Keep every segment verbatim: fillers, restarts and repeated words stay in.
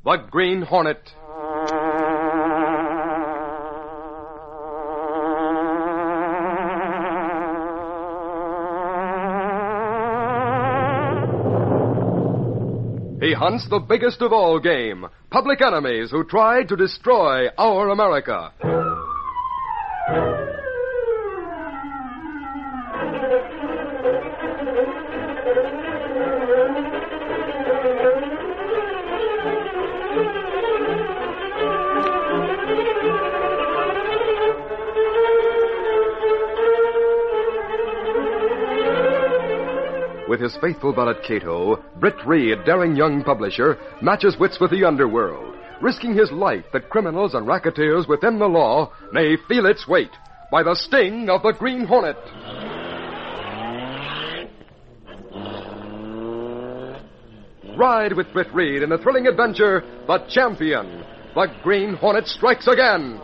the Green Hornet. He hunts the biggest of all game, public enemies who tried to destroy our America. With his faithful valet Cato, Britt Reed, daring young publisher, matches wits with the underworld, risking his life that criminals and racketeers within the law may feel its weight by the sting of the Green Hornet. Ride with Britt Reed in the thrilling adventure, The Champion. The Green Hornet strikes again.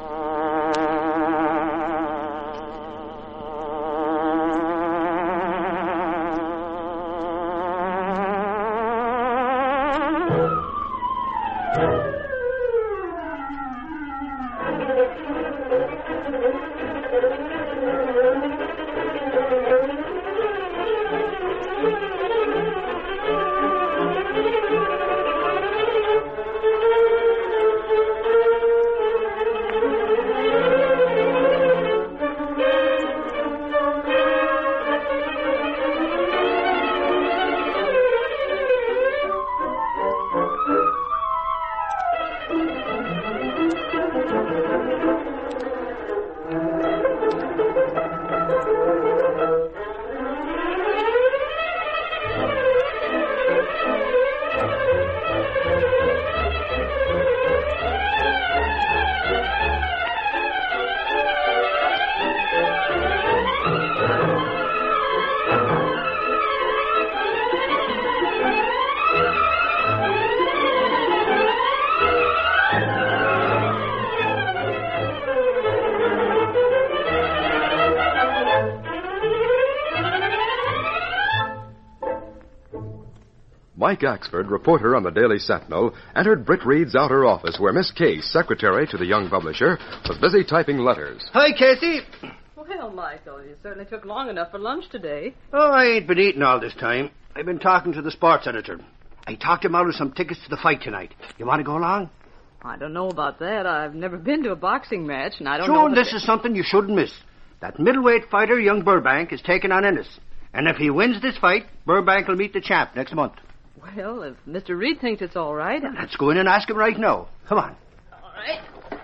Mike Axford, reporter on the Daily Sentinel, entered Britt Reed's outer office where Miss Case, secretary to the young publisher, was busy typing letters. Hi, Casey. Well, Michael, you certainly took long enough for lunch today. Oh, I ain't been eating all this time. I've been talking to the sports editor. I talked him out of some tickets to the fight tonight. You want to go along? I don't know about that. I've never been to a boxing match, and I don't sure, know... this the... is something you shouldn't miss. That middleweight fighter, young Burbank, is taking on Ennis. And if he wins this fight, Burbank will meet the champ next month. Well, if Mister Reed thinks it's all right... Let's go in and ask him right now. Come on. All right.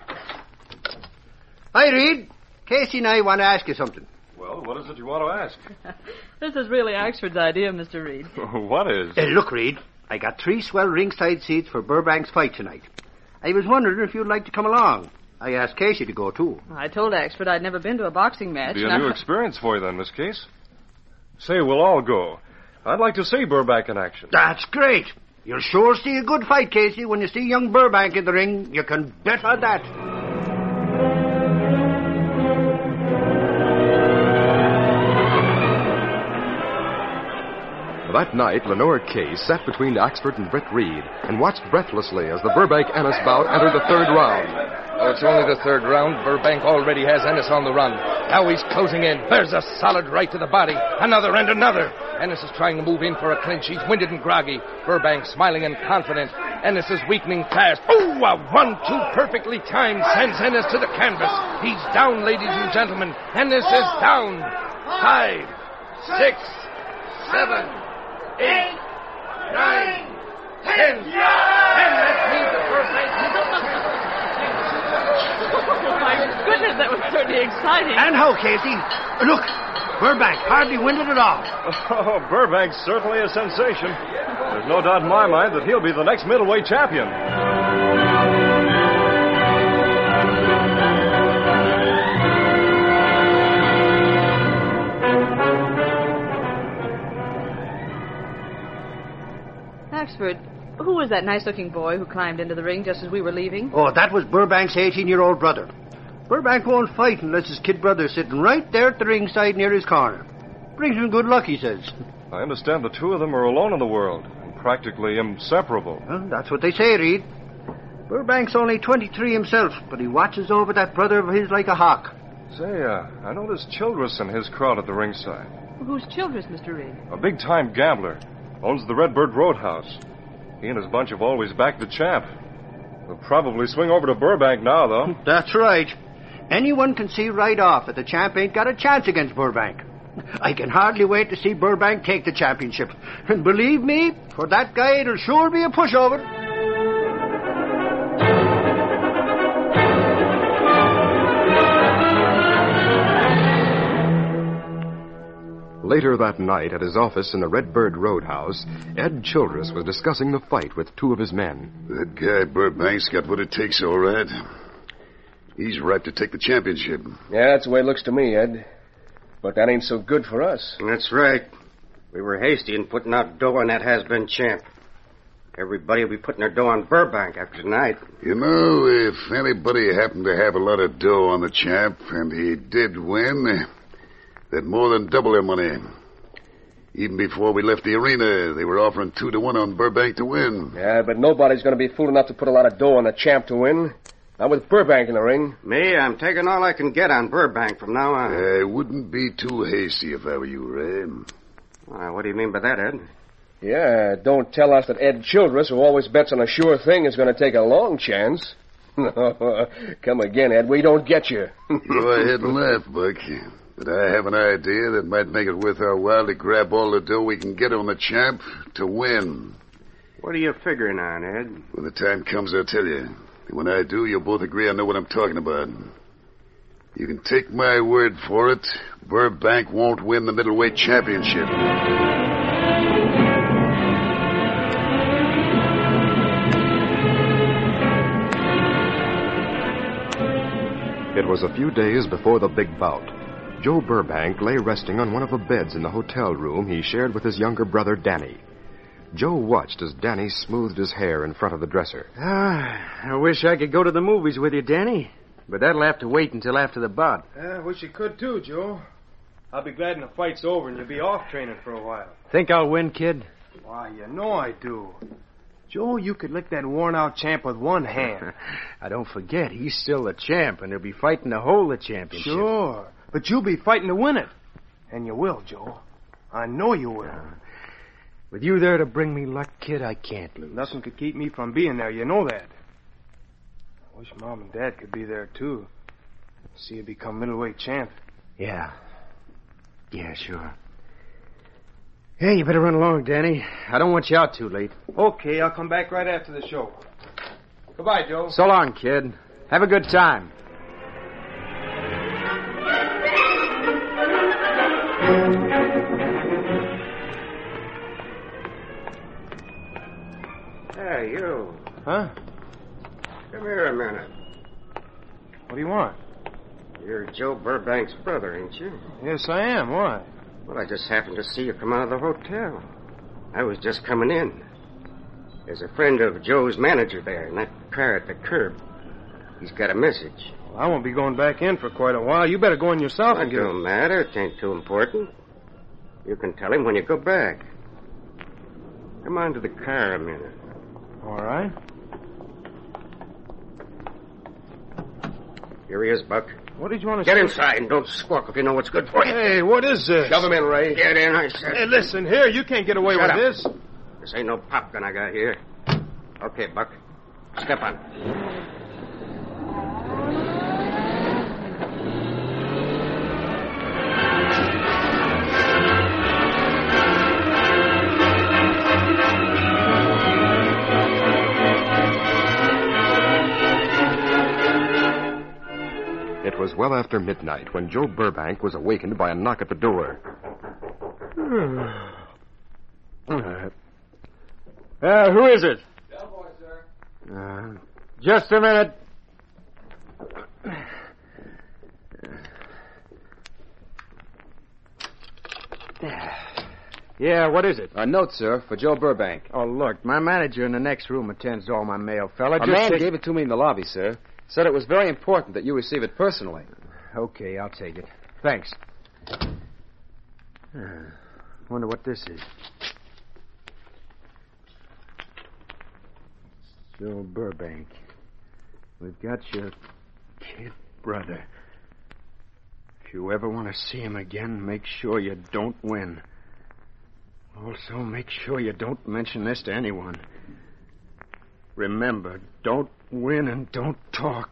Hi, Reed. Casey and I want to ask you something. Well, what is it you want to ask? This is really Axford's idea, Mister Reed. What is? Uh, look, Reed, I got three swell ringside seats for Burbank's fight tonight. I was wondering if you'd like to come along. I asked Casey to go, too. I told Axford I'd never been to a boxing match. It'll be a new I... experience for you then, Miss Case. Say, we'll all go. I'd like to see Burbank in action. That's great. You'll sure see a good fight, Casey. When you see young Burbank in the ring, you can bet on that. That night, Lenore Case sat between Axford and Britt Reed and watched breathlessly as the Burbank-Ennis bout entered the third round. Oh, it's only the third round. Burbank already has Ennis on the run. Now he's closing in. There's a solid right to the body. Another and another. Ennis is trying to move in for a clinch. He's winded and groggy. Burbank smiling and confident. Ennis is weakening fast. Ooh, a one-two perfectly timed sends Ennis to the canvas. He's down, ladies and gentlemen. Ennis is down. Five, six, seven, eight, nine, ten. And that means the Burbank... Oh, my goodness, that was certainly exciting. And how, Casey? Look, Burbank hardly winded at all. Oh, Burbank's certainly a sensation. There's no doubt in my mind that he'll be the next middleweight champion. Axford, who was that nice-looking boy who climbed into the ring just as we were leaving? Oh, that was Burbank's eighteen-year-old brother. Burbank won't fight unless his kid brother's sitting right there at the ringside near his corner. Brings him good luck, he says. I understand the two of them are alone in the world, and practically inseparable. Well, that's what they say, Reed. Burbank's only twenty-three himself, but he watches over that brother of his like a hawk. Say, uh, I noticed Childress and his crowd at the ringside. Who's Childress, Mister Reed? A big-time gambler. Owns the Redbird Roadhouse. He and his bunch have always backed the champ. They'll probably swing over to Burbank now, though. That's right. Anyone can see right off that the champ ain't got a chance against Burbank. I can hardly wait to see Burbank take the championship. And believe me, for that guy, it'll sure be a pushover. Later that night, at his office in the Redbird Roadhouse, Ed Childress was discussing the fight with two of his men. That guy Burbank's got what it takes, all right. He's ripe to take the championship. Yeah, that's the way it looks to me, Ed. But that ain't so good for us. That's right. We were hasty in putting out dough on that has-been champ. Everybody will be putting their dough on Burbank after tonight. You know, if anybody happened to have a lot of dough on the champ, and he did win, they'd more than double their money. Even before we left the arena, they were offering two to one on Burbank to win. Yeah, but nobody's going to be fool enough to put a lot of dough on the champ to win. Not with Burbank in the ring. Me, I'm taking all I can get on Burbank from now on. I wouldn't be too hasty if I were you, Ray. Well, what do you mean by that, Ed? Yeah, don't tell us that Ed Childress, who always bets on a sure thing, is going to take a long chance. Come again, Ed. We don't get you. Go ahead and laugh, Buck. But I have an idea that might make it worth our while to grab all the dough we can get on the champ to win. What are you figuring on, Ed? When the time comes, I'll tell you. And when I do, you'll both agree I know what I'm talking about. You can take my word for it. Burbank won't win the middleweight championship. It was a few days before the big bout. Joe Burbank lay resting on one of the beds in the hotel room he shared with his younger brother, Danny. Joe watched as Danny smoothed his hair in front of the dresser. Ah, I wish I could go to the movies with you, Danny. But that'll have to wait until after the bout. Yeah, I wish you could, too, Joe. I'll be glad when the fight's over and you'll be off training for a while. Think I'll win, kid? Why, you know I do. Joe, you could lick that worn-out champ with one hand. I don't forget, he's still the champ, and he'll be fighting to hold the championship. Sure, but you'll be fighting to win it. And you will, Joe. I know you will. Uh, with you there to bring me luck, kid, I can't lose. Nothing could keep me from being there, you know that. I wish Mom and Dad could be there, too. See you become middleweight champ. Yeah. Yeah, sure. Hey, you better run along, Danny. I don't want you out too late. Okay, I'll come back right after the show. Goodbye, Joe. So long, kid. Have a good time. Hey, you. Huh? Come here a minute. What do you want? You're Joe Burbank's brother, ain't you? Yes, I am. Why? Well, I just happened to see you come out of the hotel. I was just coming in. There's a friend of Joe's manager there in that car at the curb. He's got a message. Well, I won't be going back in for quite a while. You better go in yourself It and get it. don't matter. It ain't too important. You can tell him when you go back. Come on to the car a minute. All right. Here he is, Buck. What did you want to Get say? inside and don't squawk if you know what's good for you. Hey, what is this? Shove him in, Ray. Get in, I said. Hey, listen, here, you can't get away Shut with up. this. This ain't no pop gun I got here. Okay, Buck. Step on. It was well after midnight when Joe Burbank was awakened by a knock at the door. Uh, who is it? Bellboy, sir. Uh, just a minute. Yeah, what is it? A note, sir, for Joe Burbank. Oh, look, my manager in the next room attends to all my mail, fella. A Just man take... gave it to me in the lobby, sir. Said it was very important that you receive it personally. Okay, I'll take it. Thanks. Uh, wonder what this is. Joe Burbank. We've got your kid brother. If you ever want to see him again, make sure you don't win. Also, make sure you don't mention this to anyone. Remember, don't win and don't talk.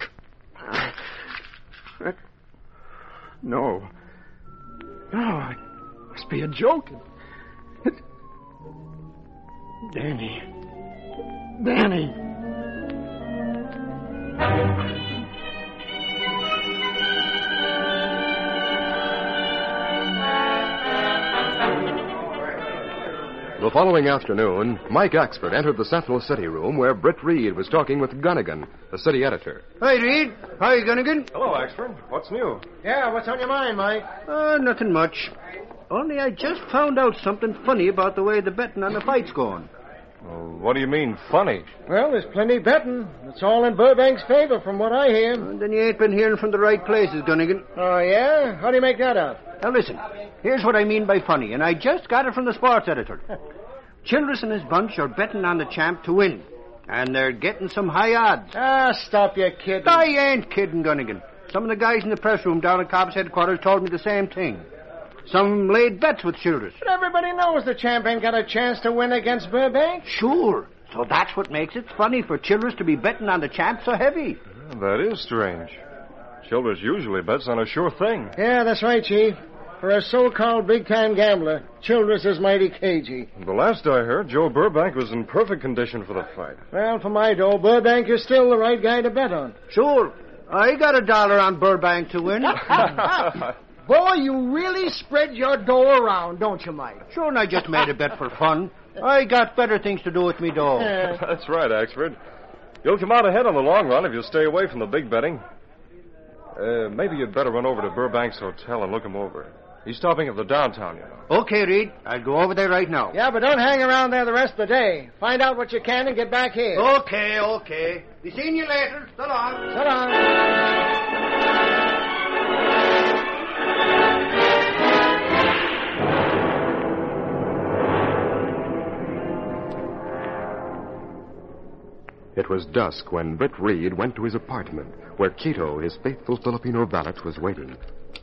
Uh, no. No, it must be a joke. It... Danny. Danny. The following afternoon, Mike Axford entered the Sentinel City room where Britt Reed was talking with Gunnigan, the city editor. Hi, Reed. Hi, Gunnigan. Hello, Axford. What's new? Yeah, what's on your mind, Mike? Uh, nothing much. Only I just found out something funny about the way the betting on the fight's going. Well, what do you mean, funny? Well, there's plenty betting. It's all in Burbank's favor, from what I hear. Uh, then you ain't been hearing from the right places, Gunnigan. Oh, yeah? How do you make that out? Now, listen. Here's what I mean by funny, and I just got it from the sports editor. Childress and his bunch are betting on the champ to win, and they're getting some high odds. Ah, stop your kidding. I ain't kidding, Gunnigan. Some of the guys in the press room down at Cobb's headquarters told me the same thing. Some of them laid bets with Childress. But everybody knows the champ ain't got a chance to win against Burbank. Sure. So that's what makes it funny for Childress to be betting on the champ so heavy. Yeah, that is strange. Childress usually bets on a sure thing. Yeah, that's right, Chief. For a so-called big-time gambler, Childress is mighty cagey. The last I heard, Joe Burbank was in perfect condition for the fight. Well, for my dough, Burbank is still the right guy to bet on. Sure. I got a dollar on Burbank to win. Boy, you really spread your dough around, don't you, Mike? Sure, and I just made a bet for fun. I got better things to do with me dough. That's right, Axford. You'll come out ahead in the long run if you stay away from the big betting. Uh, maybe you'd better run over to Burbank's hotel and look him over. He's stopping at the downtown, you know. Okay, Reed. I'll go over there right now. Yeah, but don't hang around there the rest of the day. Find out what you can and get back here. Okay, okay. Be seeing you later. So long. So long. It was dusk when Britt Reed went to his apartment, where Cato, his faithful Filipino valet, was waiting.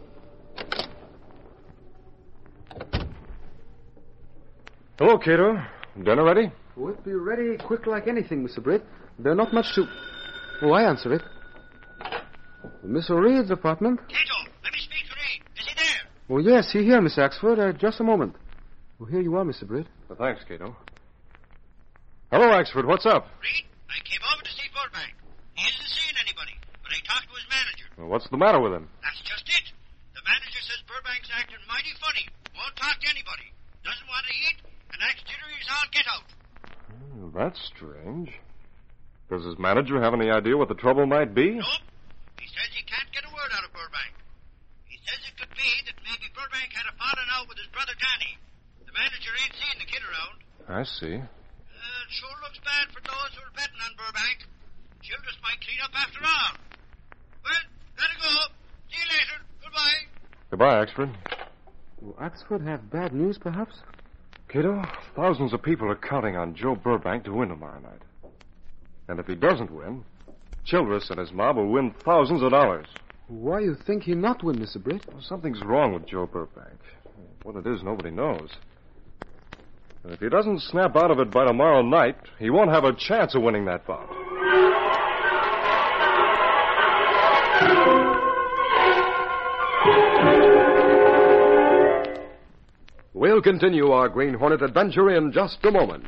Hello, Cato. Dinner ready? Oh, it'll be ready quick like anything, Mister Britt. There's not much to... Oh, I answer it. Mister Reed's apartment? Cato, let me speak to Reed. Is he there? Oh, yes, he here, Miss Axford. Uh, just a moment. Oh, here you are, Mister Britt. Well, thanks, Cato. Hello, Axford. What's up? Reed, I came over to see Burbank. He isn't seeing anybody, but I talked to his manager. Well, what's the matter with him? That's just it. The manager says Burbank's acting mighty funny. Won't talk to anybody. Doesn't want to eat, and acts jittery as all get out. Oh, that's strange. Does his manager have any idea what the trouble might be? Nope. He says he can't get a word out of Burbank. He says it could be that maybe Burbank had a falling out with his brother Danny. The manager ain't seen the kid around. I see. Uh, it sure looks bad for those who are betting on Burbank. Childress might clean up after all. Well, gotta go. See you later. Goodbye. Goodbye, Axford. Will Axford have bad news, perhaps? Cato, thousands of people are counting on Joe Burbank to win tomorrow night. And if he doesn't win, Childress and his mob will win thousands of dollars. Why you think he not win, Mister Britt? Well, something's wrong with Joe Burbank. What it is, nobody knows. And if he doesn't snap out of it by tomorrow night, he won't have a chance of winning that bout. We'll continue our Green Hornet adventure in just a moment.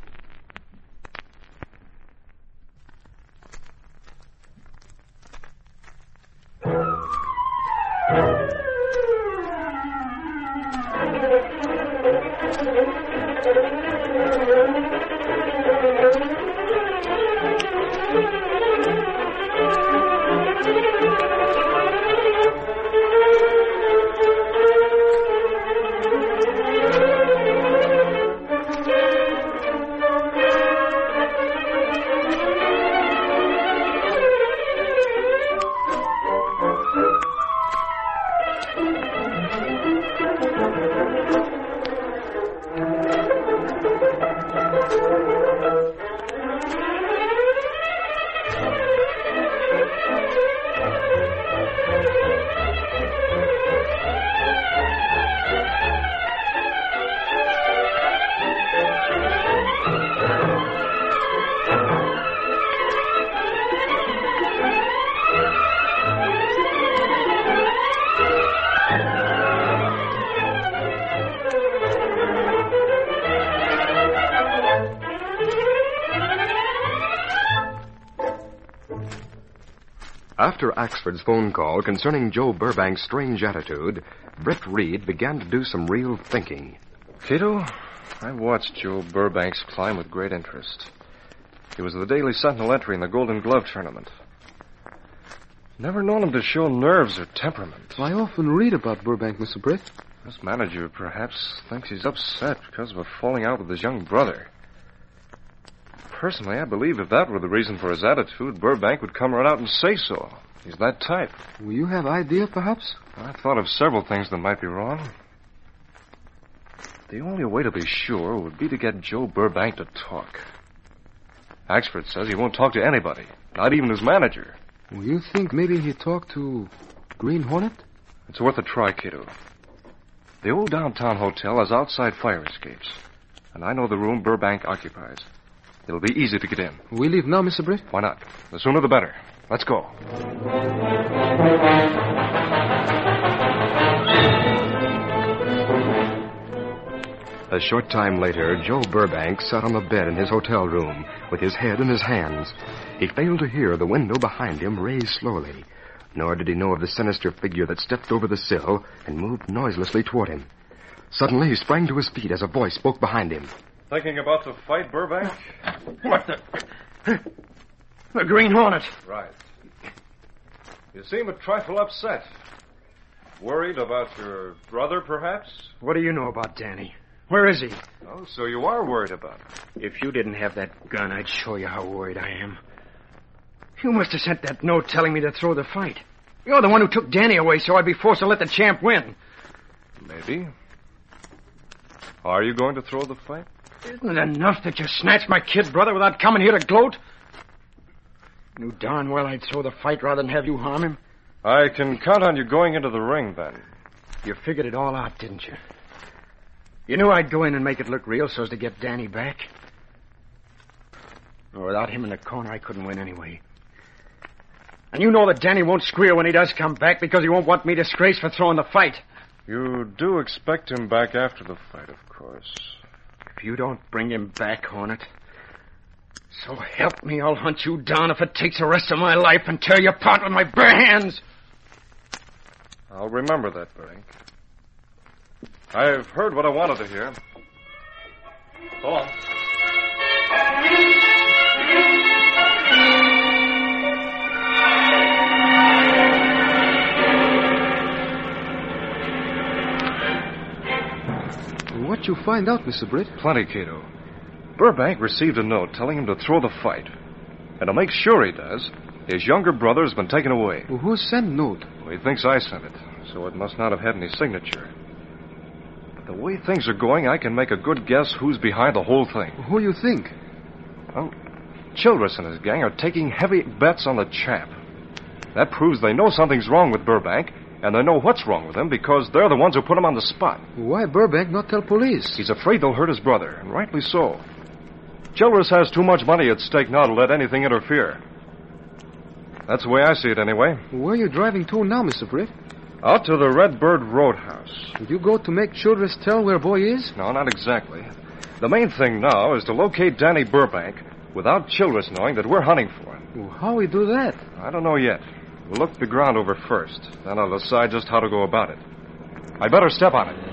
After Axford's phone call concerning Joe Burbank's strange attitude, Britt Reed began to do some real thinking. Cato, I watched Joe Burbank's climb with great interest. He was the Daily Sentinel entry in the Golden Glove tournament. Never known him to show nerves or temperament. I often read about Burbank, Mister Britt. This manager perhaps thinks he's upset because of a falling out with his young brother. Personally, I believe if that were the reason for his attitude, Burbank would come right out and say so. He's that type. Well, you have idea, perhaps? I thought of several things that might be wrong. The only way to be sure would be to get Joe Burbank to talk. Axford says he won't talk to anybody, not even his manager. Well, you think maybe he talked to Green Hornet? It's worth a try, Cato. The old downtown hotel has outside fire escapes, and I know the room Burbank occupies. It'll be easy to get in. We leave now, Mister Britt? Why not? The sooner the better. Let's go. A short time later, Joe Burbank sat on the bed in his hotel room with his head in his hands. He failed to hear the window behind him raise slowly, nor did he know of the sinister figure that stepped over the sill and moved noiselessly toward him. Suddenly, he sprang to his feet as a voice spoke behind him. Thinking about the fight, Burbank? What the... The Green Hornet. Right. You seem a trifle upset. Worried about your brother, perhaps? What do you know about Danny? Where is he? Oh, so you are worried about him. If you didn't have that gun, I'd show you how worried I am. You must have sent that note telling me to throw the fight. You're the one who took Danny away, so I'd be forced to let the champ win. Maybe. Are you going to throw the fight? Isn't it enough that you snatched my kid brother without coming here to gloat? Knew darn well I'd throw the fight rather than have you harm him. I can count on you going into the ring, then. You figured it all out, didn't you? You knew I'd go in and make it look real so as to get Danny back. Well, without him in the corner, I couldn't win anyway. And you know that Danny won't squeal when he does come back because he won't want me disgraced for throwing the fight. You do expect him back after the fight, of course. If you don't bring him back, Hornet, so help me, I'll hunt you down if it takes the rest of my life and tear you apart with my bare hands. I'll remember that, Burbank. I've heard what I wanted to hear. So long. What'd you find out, Mister Britt? Plenty, Cato. Burbank received a note telling him to throw the fight. And to make sure he does, his younger brother has been taken away. Well, who sent note? Well, he thinks I sent it, so it must not have had any signature. But the way things are going, I can make a good guess who's behind the whole thing. Who you think? Well, Childress and his gang are taking heavy bets on the champ. That proves they know something's wrong with Burbank, and they know what's wrong with him because they're the ones who put him on the spot. Why Burbank not tell police? He's afraid they'll hurt his brother, and rightly so. Childress has too much money at stake now to let anything interfere. That's the way I see it, anyway. Where are you driving to now, Mister Britt? Out to the Redbird Roadhouse. Did you go to make Childress tell where boy is? No, not exactly. The main thing now is to locate Danny Burbank without Childress knowing that we're hunting for him. Well, how we do that? I don't know yet. We'll look the ground over first. Then I'll decide just how to go about it. I'd better step on it.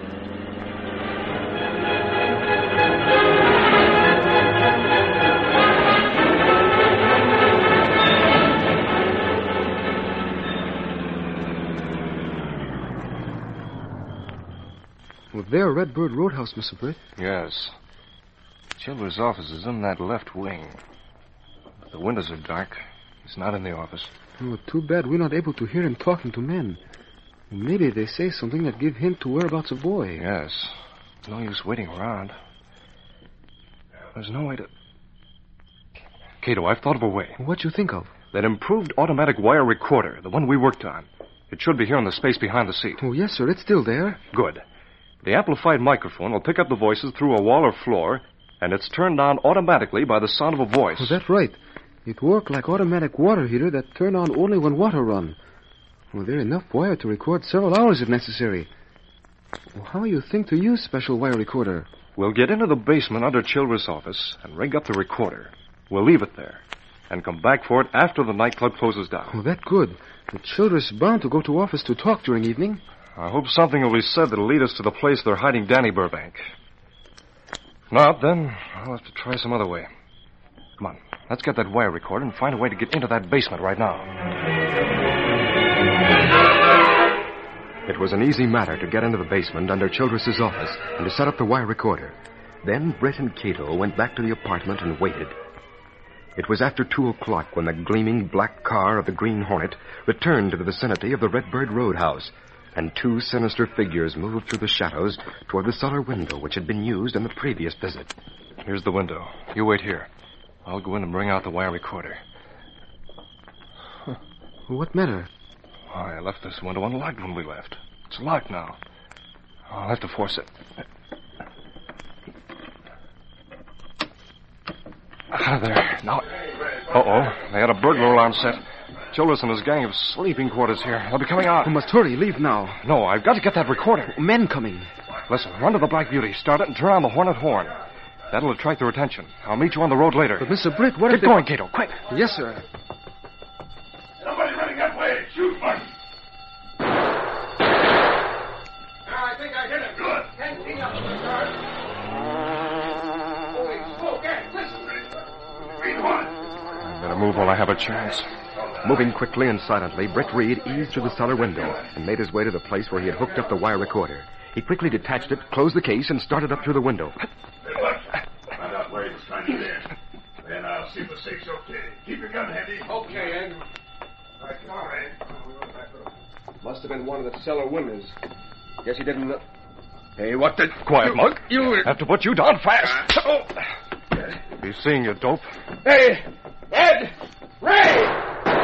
Well, there, Redbird Roadhouse, Mister Britt. Yes. Childress' office is in that left wing. The windows are dark. He's not in the office. Oh, too bad we're not able to hear him talking to men. Maybe they say something that give hint to whereabouts of boy. Yes. No use waiting around. There's no way to... Cato, I've thought of a way. What you think of? That improved automatic wire recorder, the one we worked on. It should be here in the space behind the seat. Oh, yes, sir. It's still there. Good. The amplified microphone will pick up the voices through a wall or floor, and it's turned on automatically by the sound of a voice. Oh, that's right. It worked like automatic water heater that turn on only when water run. Well, there's enough wire to record several hours if necessary. Well, how you think to use special wire recorder? We'll get into the basement under Childress' office and rig up the recorder. We'll leave it there and come back for it after the nightclub closes down. Oh, that's good. The Childress is bound to go to office to talk during evening. I hope something will be said that'll lead us to the place they're hiding Danny Burbank. If not, then I'll have to try some other way. Come on, let's get that wire recorder and find a way to get into that basement right now. It was an easy matter to get into the basement under Childress' office and to set up the wire recorder. Then Britt and Cato went back to the apartment and waited. It was after two o'clock when the gleaming black car of the Green Hornet returned to the vicinity of the Redbird Roadhouse, and two sinister figures moved through the shadows toward the cellar window which had been used in the previous visit. Here's the window. You wait here. I'll go in and bring out the wire recorder. Huh. What matter? I left this window unlocked when we left. It's locked now. I'll have to force it. Out of there. Now. Uh-oh. They had a burglar alarm set. Childress and his gang have sleeping quarters here. They'll be coming out. We must hurry. Leave now. No, I've got to get that recorder. Men coming. Listen, run to the Black Beauty. Start it and turn on the Hornet horn. That'll attract their attention. I'll meet you on the road later. But, Mister Britt, what Get if they... going, Cato. Quick. Yes, sir. Somebody running that way. Shoot, Mike. I think I hit it. Good. Can't see nothing, sir. Holy smoke, eh? Listen. Green Hornet. Better move while I have a chance. Moving quickly and silently, Britt Reed eased through the cellar window and made his way to the place where he had hooked up the wire recorder. He quickly detached it, closed the case, and started up through the window. Hey, look. Find out where he was trying to get in. Then I'll see if the safe's okay. Keep your gun handy. Okay, Andrew. All right. Must have been one of the cellar windows. Guess he didn't... Hey, what the... Quiet, Mug. You... Have to put you down fast. Oh. He's seeing you, dope. Hey! Ed! Ray!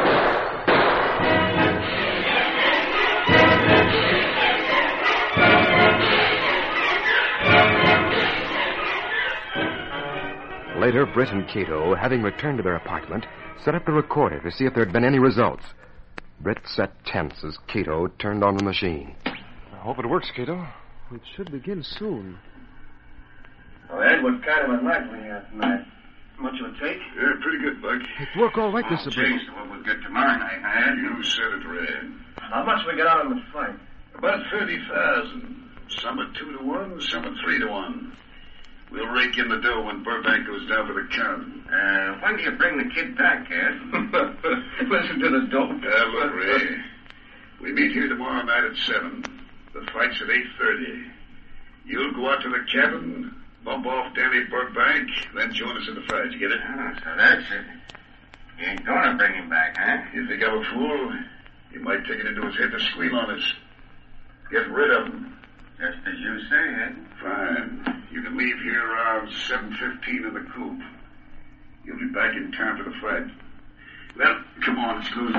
Later, Britt and Cato, having returned to their apartment, set up the recorder to see if there had been any results. Britt sat tense as Cato turned on the machine. I hope it works, Cato. It should begin soon. Oh, Ed, what kind of a night we had tonight? Much of a take? Yeah, pretty good, Buck. It worked all right, Mister Britt. Changed to what we'll get tomorrow night, Ed. You said it, Red. How much we get out of the fight? About thirty thousand. Some are two to one, some are three to one. We'll rake in the dough when Burbank goes down for the count. Uh, when do you bring the kid back, Ed? Listen to the dope. Uh, look, Ray. We meet here tomorrow night at seven. The fight's at eight thirty. You'll go out to the cabin, bump off Danny Burbank, then join us in the fight. You get it? Ah, so that's it. You ain't gonna bring him back, huh? You think I'm a fool? He might take it into his head to squeal on us. Get rid of him. Just as you say, Ed. Fine. You can leave here around seven fifteen in the coupe. You'll be back in time for the fight. Well, come on, let's close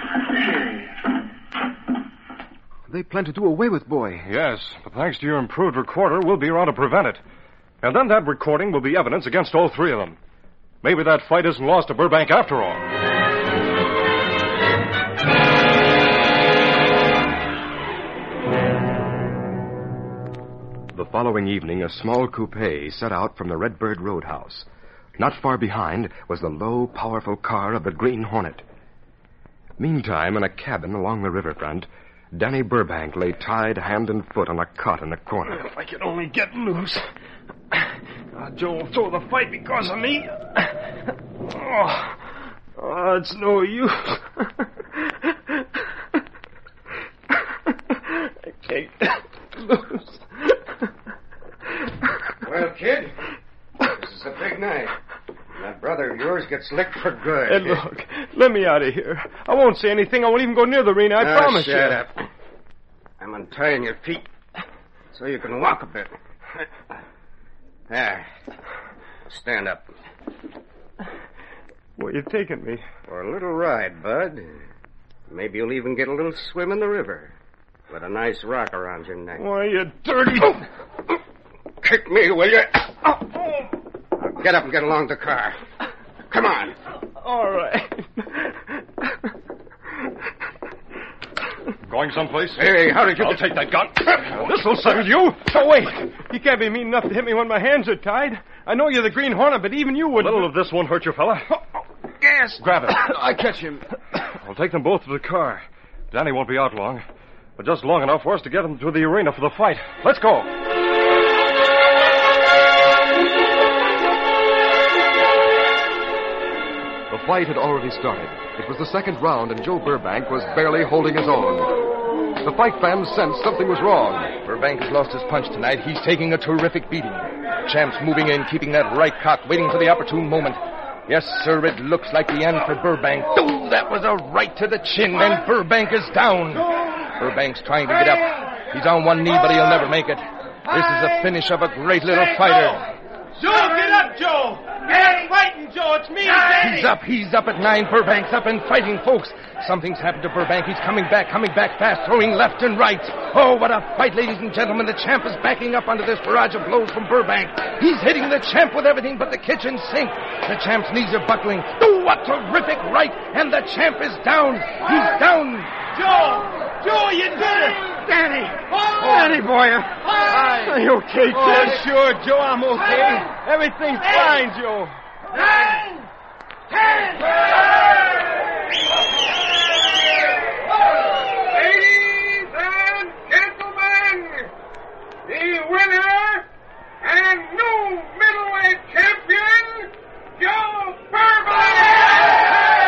the map. They plan to do away with Boy. Yes, but thanks to your improved recorder, we'll be around to prevent it. And then that recording will be evidence against all three of them. Maybe that fight isn't lost to Burbank after all. The following evening, a small coupe set out from the Redbird Roadhouse. Not far behind was the low, powerful car of the Green Hornet. Meantime, in a cabin along the riverfront, Danny Burbank lay tied hand and foot on a cot in the corner. If I could only get loose. Uh, Joe will throw the fight because of me. Oh, oh it's no use. I can't get loose. Well, kid, this is a big night. That brother of yours gets licked for good. Ed, look, let me out of here. I won't say anything. I won't even go near the arena. I oh, promise shut you. Shut up. I'm untying your feet so you can walk a bit. There. Stand up. Where you taking me? For a little ride, Bud. Maybe you'll even get a little swim in the river. With a nice rock around your neck. Why, you dirty... Kick me, will you? Now get up and get along the car. Come on. All right. Going someplace? Hey, how did you... I'll take that gun. This'll settle you. Oh, wait. You can't be mean enough to hit me when my hands are tied. I know you're the Green Hornet, but even you A wouldn't... little of this won't hurt you, fella. Gas. Grab it. I catch him. I'll take them both to the car. Danny won't be out long, but just long enough for us to get him to the arena for the fight. Let's go. The fight had already started. It was the second round, and Joe Burbank was barely holding his own. The fight fans sensed something was wrong. Burbank has lost his punch tonight. He's taking a terrific beating. Champ's moving in, keeping that right cock, waiting for the opportune moment. Yes, sir, it looks like the end for Burbank. Ooh, that was a right to the chin, and Burbank is down. Burbank's trying to get up. He's on one knee, but he'll never make it. This is the finish of a great little fighter. Joe, get up, Joe. Get fighting, Joe. It's me, Danny. He's up, he's up at nine. Burbank's up and fighting, folks. Something's happened to Burbank. He's coming back, coming back fast, throwing left and right. Oh, what a fight, ladies and gentlemen. The champ is backing up under this barrage of blows from Burbank. He's hitting the champ with everything but the kitchen sink. The champ's knees are buckling. Oh, what terrific right. And the champ is down. He's down. Joe! Joe, you did it! Danny! Oh, Danny, boy. Are you okay, Oh, Ted? Sure, Joe, I'm okay. Everything's fine, Joe. Nine, ten, ladies and gentlemen, the winner and new middleweight champion, Joe Burbank!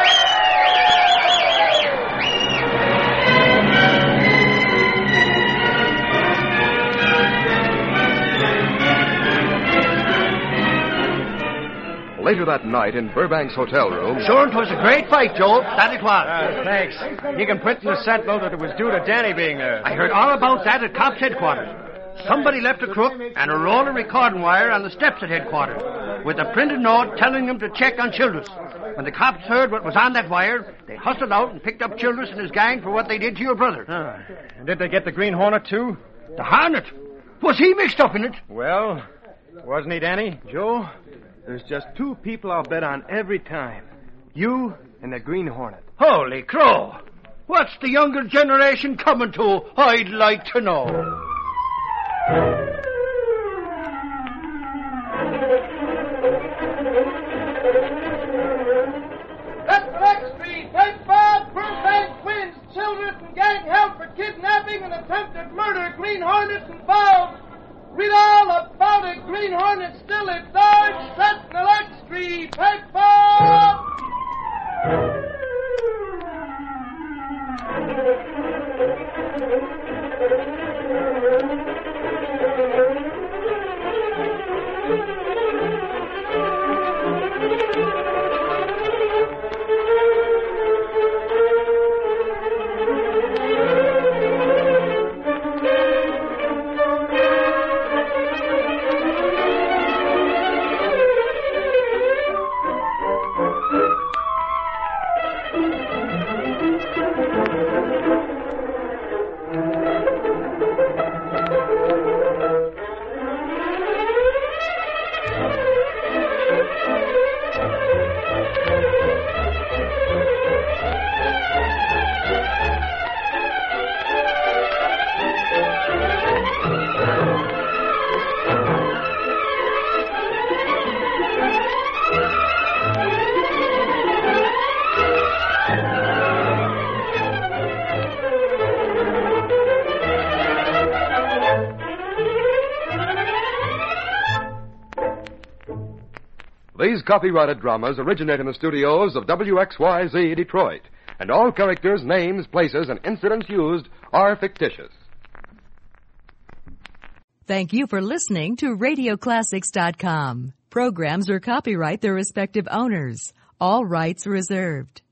Later that night in Burbank's hotel room... Sure, it was a great fight, Joe. That it was. Uh, thanks. You can print in the Sentinel that it was due to Danny being there. I heard all about that at Cops headquarters. Somebody left a crook and a roll of recording wire on the steps at headquarters with a printed note telling them to check on Childress. When the cops heard what was on that wire, they hustled out and picked up Childress and his gang for what they did to your brother. Uh, and did they get the Green Hornet, too? The Hornet? Was he mixed up in it? Well, wasn't he, Danny? Joe, there's just two people I'll bet on every time. You and the Green Hornet. Holy crow! What's the younger generation coming to, I'd like to know. That's the next street. Take five. Burbank wins. Children and gang held for kidnapping and attempted murder. Green Hornet involved. Read all about it. Green Hornet still at large. Sentinel X Street. Take five. These copyrighted dramas originate in the studios of W X Y Z Detroit, and all characters, names, places, and incidents used are fictitious. Thank you for listening to radio classics dot com. Programs are copyright their respective owners. All rights reserved.